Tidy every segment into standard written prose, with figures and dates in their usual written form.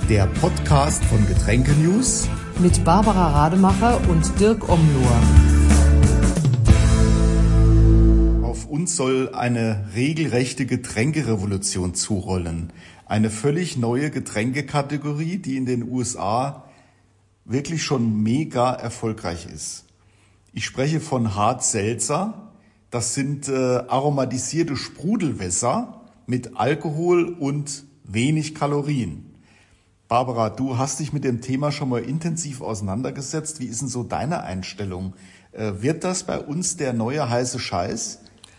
der Podcast von Getränke News mit Barbara Rademacher und Dirk Omlohr. Auf uns soll eine regelrechte Getränkerevolution zurollen. Eine völlig neue Getränkekategorie, die in den USA wirklich schon mega erfolgreich ist. Ich spreche von Hard Seltzer. Das sind aromatisierte Sprudelwässer mit Alkohol und wenig Kalorien. Barbara, du hast dich mit dem Thema schon mal intensiv auseinandergesetzt. Wie ist denn so deine Einstellung? Wird das bei uns der neue heiße Scheiß?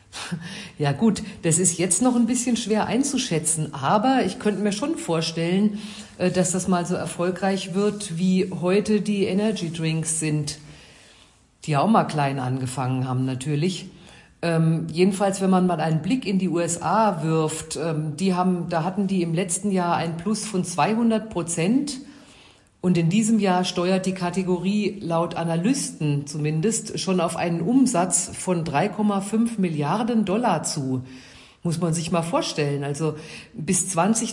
Ja gut, das ist jetzt noch ein bisschen schwer einzuschätzen, aber ich könnte mir schon vorstellen, dass das mal so erfolgreich wird, wie heute die Energy Drinks sind, die auch mal klein angefangen haben natürlich. Jedenfalls, wenn man mal einen Blick in die USA wirft, da hatten die im letzten Jahr ein Plus von 200% und in diesem Jahr steuert die Kategorie laut Analysten zumindest schon auf einen Umsatz von 3,5 Milliarden Dollar zu. Muss man sich mal vorstellen. Also bis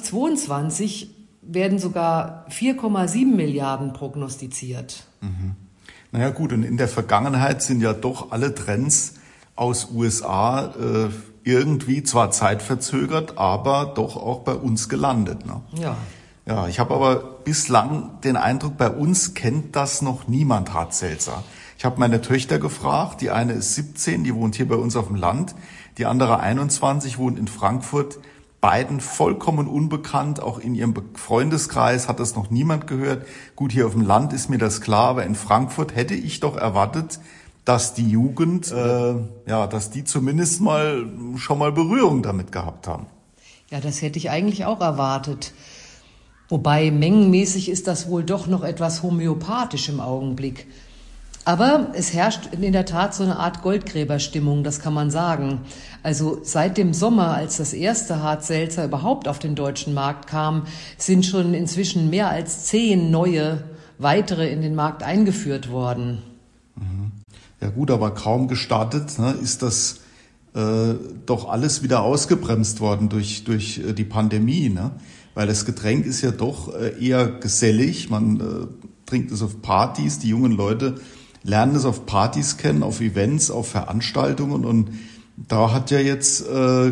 2022 werden sogar 4,7 Milliarden prognostiziert. Mhm. Naja gut, und in der Vergangenheit sind ja doch alle Trends aus USA irgendwie zwar zeitverzögert, aber doch auch bei uns gelandet. Ne? Ja, ich habe aber bislang den Eindruck, bei uns kennt das noch niemand, Hard Seltzer. Ich habe meine Töchter gefragt, die eine ist 17, die wohnt hier bei uns auf dem Land, die andere 21, wohnt in Frankfurt. Beiden vollkommen unbekannt, auch in ihrem Freundeskreis hat das noch niemand gehört. Gut, hier auf dem Land ist mir das klar, aber in Frankfurt hätte ich doch erwartet, dass die Jugend, dass die zumindest schon mal Berührung damit gehabt haben. Ja, das hätte ich eigentlich auch erwartet. Wobei mengenmäßig ist das wohl doch noch etwas homöopathisch im Augenblick. Aber es herrscht in der Tat so eine Art Goldgräberstimmung, das kann man sagen. Also seit dem Sommer, als das erste Hard Seltzer überhaupt auf den deutschen Markt kam, sind schon inzwischen mehr als 10 neue, weitere in den Markt eingeführt worden. Ja gut, aber kaum gestartet, ne, ist das doch alles wieder ausgebremst worden durch die Pandemie, ne? Weil das Getränk ist ja doch eher gesellig, man trinkt es auf Partys, die jungen Leute lernen es auf Partys kennen, auf Events, auf Veranstaltungen und da hat ja jetzt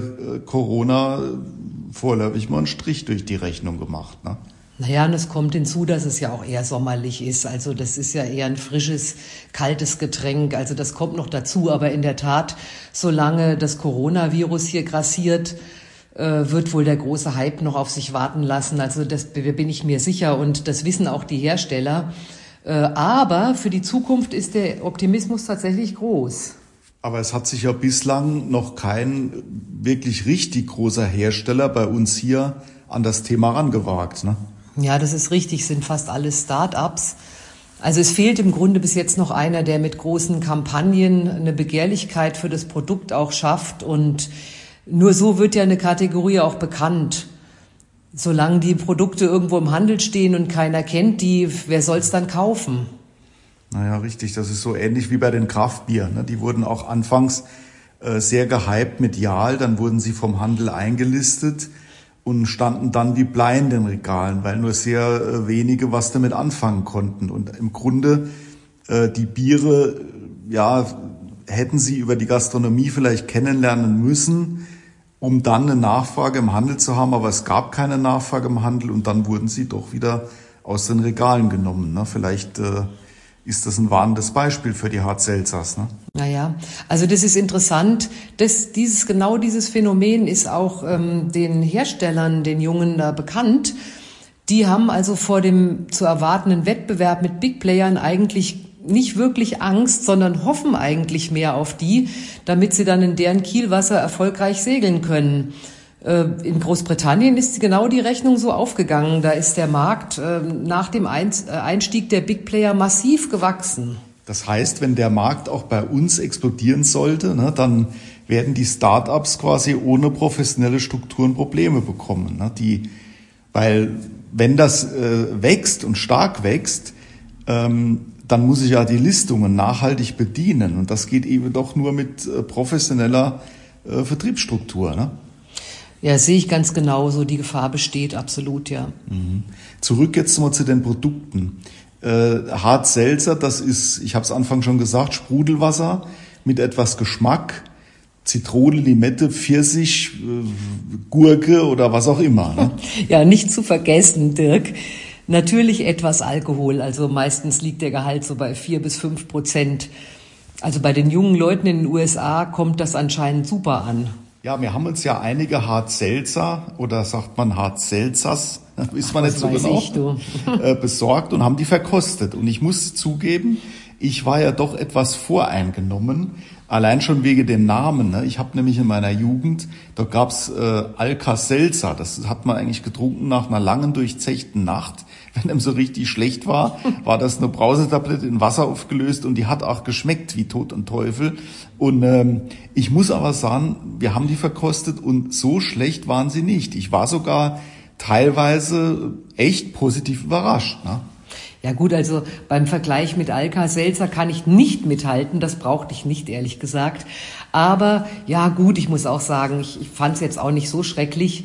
Corona vorläufig mal einen Strich durch die Rechnung gemacht, ne? Naja, und es kommt hinzu, dass es ja auch eher sommerlich ist. Also das ist ja eher ein frisches, kaltes Getränk. Also das kommt noch dazu. Aber in der Tat, solange das Coronavirus hier grassiert, wird wohl der große Hype noch auf sich warten lassen. Also das bin ich mir sicher und das wissen auch die Hersteller. Aber für die Zukunft ist der Optimismus tatsächlich groß. Aber es hat sich ja bislang noch kein wirklich richtig großer Hersteller bei uns hier an das Thema rangewagt, ne? Ja, das ist richtig, sind fast alles Start-ups. Also es fehlt im Grunde bis jetzt noch einer, der mit großen Kampagnen eine Begehrlichkeit für das Produkt auch schafft. Und nur so wird ja eine Kategorie auch bekannt. Solange die Produkte irgendwo im Handel stehen und keiner kennt die, wer soll's dann kaufen? Naja, richtig, das ist so ähnlich wie bei den Kraftbieren, ne? Die wurden auch anfangs sehr gehypt medial, dann wurden sie vom Handel eingelistet und standen dann wie Blei in den Regalen, weil nur sehr wenige was damit anfangen konnten. Und im Grunde die Biere, ja, hätten sie über die Gastronomie vielleicht kennenlernen müssen, um dann eine Nachfrage im Handel zu haben. Aber es gab keine Nachfrage im Handel und dann wurden sie doch wieder aus den Regalen genommen, ne? Vielleicht ist das ein warnendes Beispiel für die Hard Seltzers, ne? Naja, also das ist interessant. Dieses Phänomen ist auch den Herstellern, den Jungen da bekannt. Die haben also vor dem zu erwartenden Wettbewerb mit Big Playern eigentlich nicht wirklich Angst, sondern hoffen eigentlich mehr auf die, damit sie dann in deren Kielwasser erfolgreich segeln können. In Großbritannien ist genau die Rechnung so aufgegangen. Da ist der Markt nach dem Einstieg der Big Player massiv gewachsen. Das heißt, wenn der Markt auch bei uns explodieren sollte, ne, dann werden die Start-ups quasi ohne professionelle Strukturen Probleme bekommen. Ne? Weil wenn das wächst und stark wächst, dann muss ich ja die Listungen nachhaltig bedienen. Und das geht eben doch nur mit professioneller Vertriebsstruktur, ne? Ja, sehe ich ganz genauso. Die Gefahr besteht absolut, ja. Zurück jetzt mal zu den Produkten. Hart-Seltzer, das ist, ich habe es Anfang schon gesagt, Sprudelwasser mit etwas Geschmack. Zitrone, Limette, Pfirsich, Gurke oder was auch immer. Ne? Ja, nicht zu vergessen, Dirk. Natürlich etwas Alkohol. Also meistens liegt der Gehalt so bei 4-5%. Also bei den jungen Leuten in den USA kommt das anscheinend super an. Ja, wir haben uns ja einige Hart-Seltzer oder sagt man Hart-Seltzers, ist man nicht so genau, besorgt und haben die verkostet. Und ich muss zugeben, ich war ja doch etwas voreingenommen, allein schon wegen dem Namen. Ne? Ich habe nämlich in meiner Jugend, da gab's Alka-Seltzer, das hat man eigentlich getrunken nach einer langen, durchzechten Nacht. Wenn einem so richtig schlecht war, war das eine Brausetablette in Wasser aufgelöst und die hat auch geschmeckt wie Tod und Teufel. Und ich muss aber sagen, wir haben die verkostet und so schlecht waren sie nicht. Ich war sogar teilweise echt positiv überrascht. Ne? Ja gut, also beim Vergleich mit Alka-Seltzer kann ich nicht mithalten, das brauchte ich nicht, ehrlich gesagt. Aber ja gut, ich muss auch sagen, ich fand es jetzt auch nicht so schrecklich.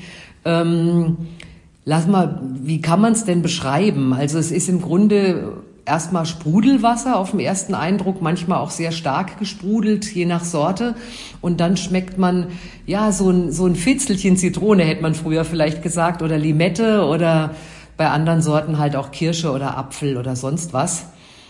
Lass mal, wie kann man es denn beschreiben? Also es ist im Grunde erstmal Sprudelwasser auf den ersten Eindruck, manchmal auch sehr stark gesprudelt, je nach Sorte. Und dann schmeckt man, ja, so ein Fitzelchen Zitrone, hätte man früher vielleicht gesagt, oder Limette oder bei anderen Sorten halt auch Kirsche oder Apfel oder sonst was.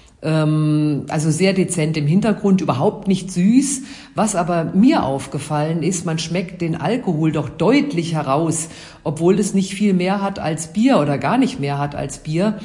Also sehr dezent im Hintergrund, überhaupt nicht süß. Was aber mir aufgefallen ist, man schmeckt den Alkohol doch deutlich heraus, obwohl es nicht viel mehr hat als Bier oder gar nicht mehr hat als Bier,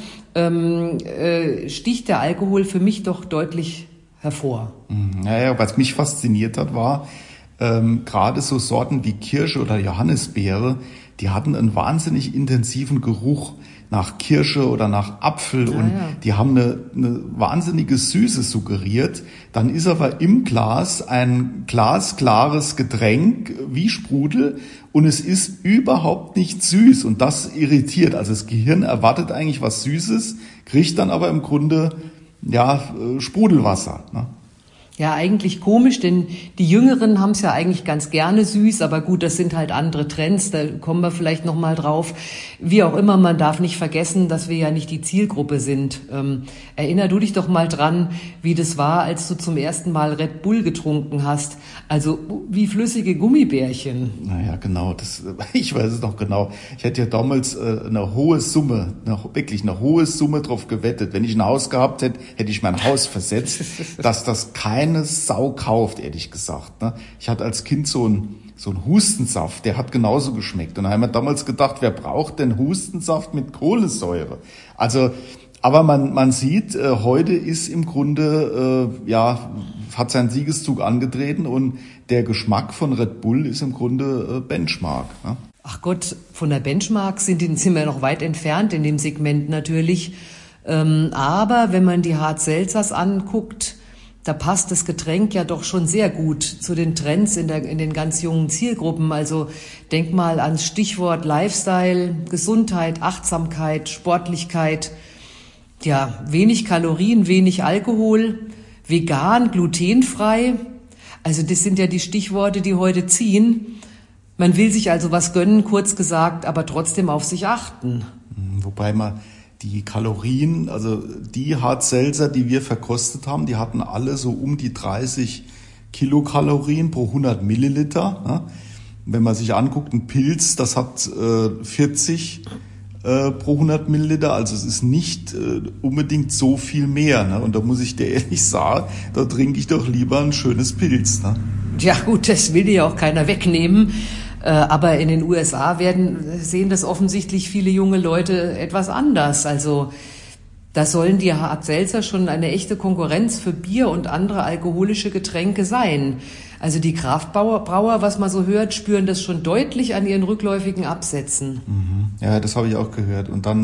sticht der Alkohol für mich doch deutlich hervor. Naja, was mich fasziniert hat, war gerade so Sorten wie Kirsche oder Johannisbeere, die hatten einen wahnsinnig intensiven Geruch nach Kirsche oder nach Apfel und die haben eine wahnsinnige Süße suggeriert. Dann ist aber im Glas ein glasklares Getränk wie Sprudel und es ist überhaupt nicht süß und das irritiert. Also das Gehirn erwartet eigentlich was Süßes, kriegt dann aber im Grunde Sprudelwasser. Ne? Ja, eigentlich komisch, denn die Jüngeren haben es ja eigentlich ganz gerne süß, aber gut, das sind halt andere Trends, da kommen wir vielleicht noch mal drauf. Wie auch immer, man darf nicht vergessen, dass wir ja nicht die Zielgruppe sind. Erinner du dich doch mal dran, wie das war, als du zum ersten Mal Red Bull getrunken hast. Also wie flüssige Gummibärchen. Naja, genau, ich weiß es noch genau. Ich hätte ja damals eine hohe Summe drauf gewettet. Wenn ich ein Haus gehabt hätte, hätte ich mein Haus versetzt, dass das keine Sau kauft, ehrlich gesagt. Ne? Ich hatte als Kind so einen Hustensaft, der hat genauso geschmeckt. Und da haben wir damals gedacht, wer braucht denn Hustensaft mit Kohlensäure? Also, aber man sieht, heute ist im Grunde, hat seinen Siegeszug angetreten und der Geschmack von Red Bull ist im Grunde Benchmark. Ne? Ach Gott, von der Benchmark sind wir noch weit entfernt in dem Segment natürlich. Aber wenn man die Hart-Seltzers anguckt, da passt das Getränk ja doch schon sehr gut zu den Trends in den ganz jungen Zielgruppen. Also denk mal ans Stichwort Lifestyle, Gesundheit, Achtsamkeit, Sportlichkeit. Ja, wenig Kalorien, wenig Alkohol, vegan, glutenfrei. Also das sind ja die Stichworte, die heute ziehen. Man will sich also was gönnen, kurz gesagt, aber trotzdem auf sich achten. Wobei man die Kalorien, also die Hart-Seltzer, die wir verkostet haben, die hatten alle so um die 30 Kilokalorien pro 100 Milliliter. Ne? Wenn man sich anguckt, ein Pilz, das hat 40 pro 100 Milliliter, also es ist nicht unbedingt so viel mehr. Ne? Und da muss ich dir ehrlich sagen, da trinke ich doch lieber ein schönes Pilz. Ne? Ja gut, das will dir ja auch keiner wegnehmen. Aber in den USA sehen das offensichtlich viele junge Leute etwas anders. Also da sollen die Hart-Seltzer schon eine echte Konkurrenz für Bier und andere alkoholische Getränke sein. Also die Kraftbrauer, was man so hört, spüren das schon deutlich an ihren rückläufigen Absätzen. Ja, das habe ich auch gehört. Und dann,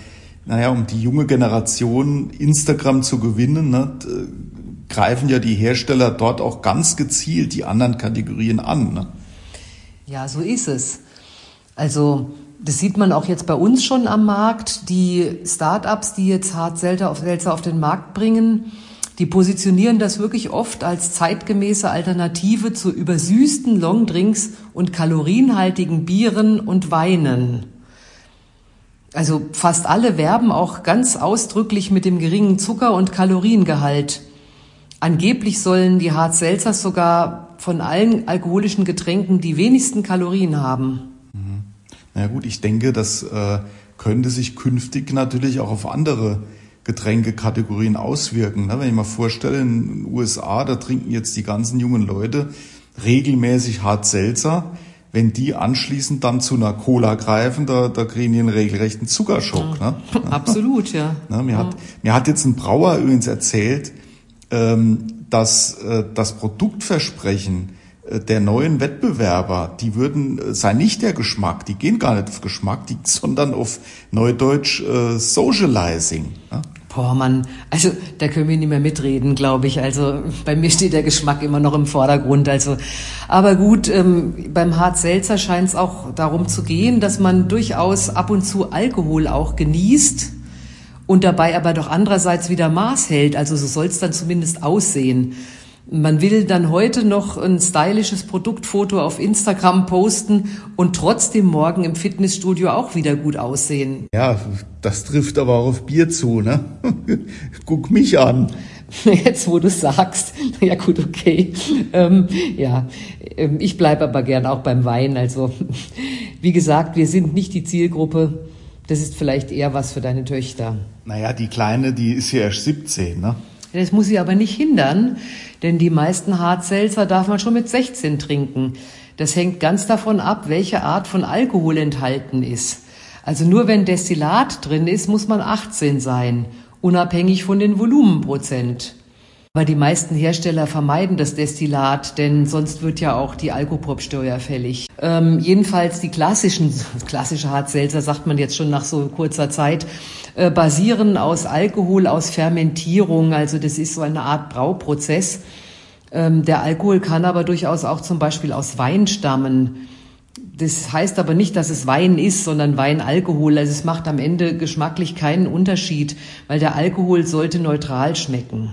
um die junge Generation Instagram zu gewinnen, ne, greifen ja die Hersteller dort auch ganz gezielt die anderen Kategorien an. Ne? Ja, so ist es. Also das sieht man auch jetzt bei uns schon am Markt. Die Start-ups, die jetzt Hart-Seltzer auf den Markt bringen, Die positionieren das wirklich oft als zeitgemäße Alternative zu übersüßten Longdrinks und kalorienhaltigen Bieren und Weinen. Also fast alle werben auch ganz ausdrücklich mit dem geringen Zucker- und Kaloriengehalt. Angeblich sollen die Hard Seltzers sogar von allen alkoholischen Getränken die wenigsten Kalorien haben. Na gut, ich denke, das könnte sich künftig natürlich auch auf andere Getränkekategorien auswirken. Wenn ich mir vorstelle, in den USA, da trinken jetzt die ganzen jungen Leute regelmäßig Hard Seltzer. Wenn die anschließend dann zu einer Cola greifen, da kriegen die einen regelrechten Zuckerschock. Ja. Ne? Absolut, ja. Mir hat jetzt ein Brauer übrigens erzählt, dass das Produktversprechen der neuen Wettbewerber, sei nicht der Geschmack, die gehen gar nicht auf Geschmack, sondern auf Neudeutsch Socializing. Ne? Boah, Mann, also da können wir nicht mehr mitreden, glaube ich. Also bei mir steht der Geschmack immer noch im Vordergrund. Also, aber gut, beim Hard Seltzer scheint es auch darum zu gehen, dass man durchaus ab und zu Alkohol auch genießt und dabei aber doch andererseits wieder Maß hält. Also so soll es dann zumindest aussehen. Man will dann heute noch ein stylisches Produktfoto auf Instagram posten und trotzdem morgen im Fitnessstudio auch wieder gut aussehen. Ja, das trifft aber auch auf Bier zu, ne? Guck mich an. Jetzt, wo du sagst, ja gut, okay. Ich bleibe aber gern auch beim Wein. Also, wie gesagt, wir sind nicht die Zielgruppe. Das ist vielleicht eher was für deine Töchter. Naja, die Kleine, die ist ja erst 17, ne? Das muss sie aber nicht hindern, denn die meisten Hard Seltzer darf man schon mit 16 trinken. Das hängt ganz davon ab, welche Art von Alkohol enthalten ist. Also nur wenn Destillat drin ist, muss man 18 sein, unabhängig von den Volumenprozent. Aber die meisten Hersteller vermeiden das Destillat, denn sonst wird ja auch die Alkopop-Steuer fällig. Jedenfalls die klassische Hard Seltzer, sagt man jetzt schon nach so kurzer Zeit, basieren aus Alkohol, aus Fermentierung. Also das ist so eine Art Brauprozess. Der Alkohol kann aber durchaus auch zum Beispiel aus Wein stammen. Das heißt aber nicht, dass es Wein ist, sondern Weinalkohol. Also es macht am Ende geschmacklich keinen Unterschied, weil der Alkohol sollte neutral schmecken.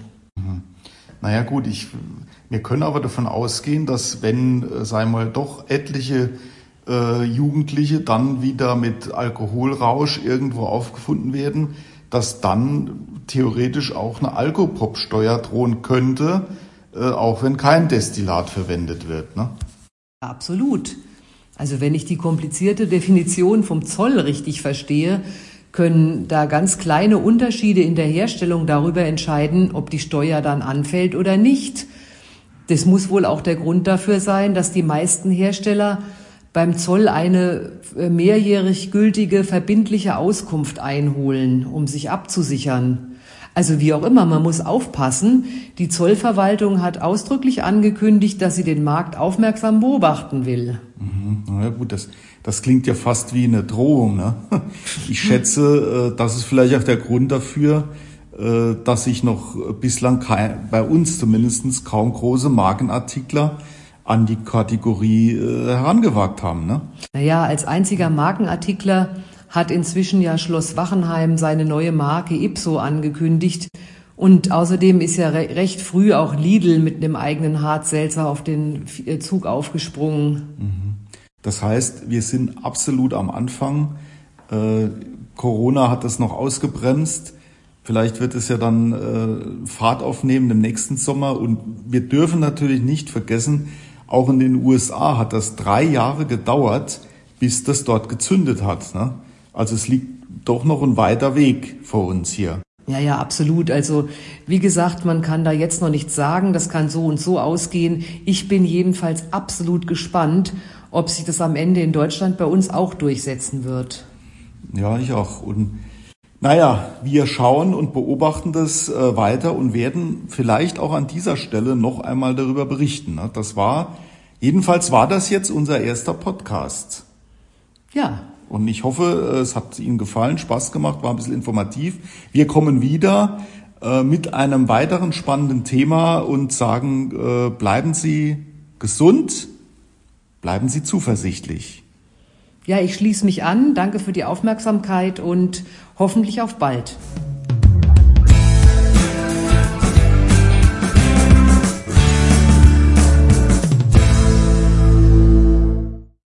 Naja gut, wir können aber davon ausgehen, dass wenn, sagen wir mal, doch etliche Jugendliche dann wieder mit Alkoholrausch irgendwo aufgefunden werden, dass dann theoretisch auch eine Alkopop-Steuer drohen könnte, auch wenn kein Destillat verwendet wird. Ne? Absolut. Also wenn ich die komplizierte Definition vom Zoll richtig verstehe, können da ganz kleine Unterschiede in der Herstellung darüber entscheiden, ob die Steuer dann anfällt oder nicht. Das muss wohl auch der Grund dafür sein, dass die meisten Hersteller beim Zoll eine mehrjährig gültige verbindliche Auskunft einholen, um sich abzusichern. Also wie auch immer, man muss aufpassen. Die Zollverwaltung hat ausdrücklich angekündigt, dass sie den Markt aufmerksam beobachten will. Na ja, gut, das klingt ja fast wie eine Drohung. Ne? Ich schätze, das ist vielleicht auch der Grund dafür, dass sich noch bislang bei uns zumindest kaum große Markenartikler an die Kategorie herangewagt haben. Ne? Naja, als einziger Markenartikler hat inzwischen ja Schloss Wachenheim seine neue Marke Ipso angekündigt. Und außerdem ist ja recht früh auch Lidl mit einem eigenen Hard Seltzer auf den Zug aufgesprungen. Das heißt, wir sind absolut am Anfang. Corona hat das noch ausgebremst. Vielleicht wird es ja dann Fahrt aufnehmen im nächsten Sommer. Und wir dürfen natürlich nicht vergessen, auch in den USA hat das 3 Jahre gedauert, bis das dort gezündet hat. Ne? Also es liegt doch noch ein weiter Weg vor uns hier. Ja, absolut. Also wie gesagt, man kann da jetzt noch nichts sagen. Das kann so und so ausgehen. Ich bin jedenfalls absolut gespannt, ob sich das am Ende in Deutschland bei uns auch durchsetzen wird. Ja, ich auch. Und naja, wir schauen und beobachten das weiter und werden vielleicht auch an dieser Stelle noch einmal darüber berichten. Ne? Jedenfalls war das jetzt unser erster Podcast. Ja. Und ich hoffe, es hat Ihnen gefallen, Spaß gemacht, war ein bisschen informativ. Wir kommen wieder mit einem weiteren spannenden Thema und sagen, bleiben Sie gesund, bleiben Sie zuversichtlich. Ja, ich schließe mich an. Danke für die Aufmerksamkeit und hoffentlich auf bald.